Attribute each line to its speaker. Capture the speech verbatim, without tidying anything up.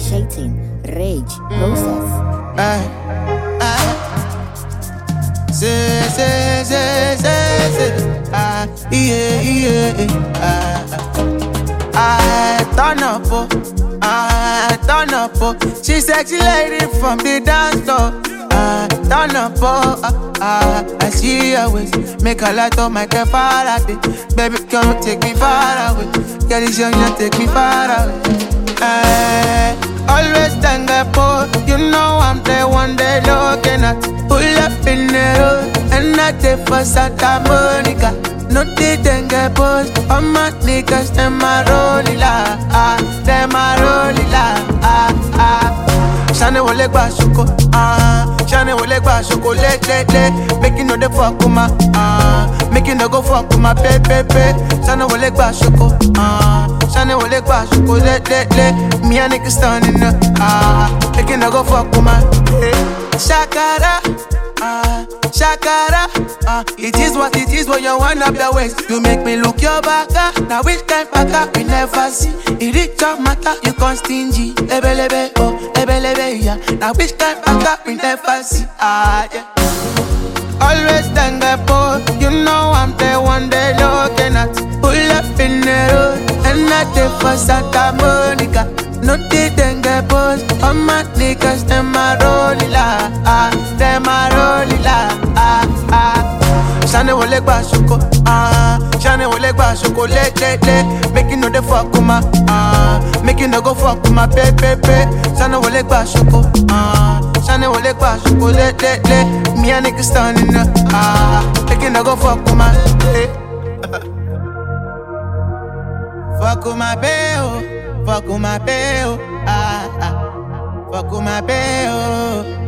Speaker 1: initiating rage process.
Speaker 2: Aye, aye. Say, say, say, say, say. Ah, yeah, yeah, ah. I turn up, oh, I turn up, oh. She sexy lady from the dance floor. I turn up, oh, ah, ah. I see her waist, make a light on my car far away. Baby, come and take me far away. Girl, this young, you take me far away. I always stand up, oh. You know I'm the one they looking at. Pull up in the road, and I take for Santa Monica. No they then get post. All my niggas, them a rolling la, ah, them a rolling la, ah, ah. Shane wole gba shoko, ah, Shane wole gba shoko, le, le, le. Make you know the fuck with my, ah, make you no go fuck with my pe, pe, pe. Shane wole gba shoko, ah, Shane wole gba shoko, le, le, le. Me and niggas standing up, ah, make you no go fuck with my, hey. Shakara, ah, Shakara, ah, it is what it is when you wind up your waist. You make me look your back, ah. Now which kind back up we never see. It is your matter, you can't stingy. Lebe lebe, oh, lebe lebe, yeah. Now which kind back up we never see, ah, yeah. Always stand up, oh, you know I'm the one they looking at. Pull up in the road, and I take for Santa Monica. No they then get post. All my niggas, them a rolling la, ah, them a rolling la, ah, ah. Shane wole gba shoko, ah, Shane wole gba shoko, le, le, le. Make you know the fuck with my, ah, make you no go fuck with my pe, pe, pe. Shane wole gba shoko, ah, Shane wole gba shoko, le, le, le. Me and niggas standing up, ah, make you no go fuck with my, hey. Fuck with my bae, oh. Fuck with my bae, oh, ah, ah. Fuck with my bae, oh.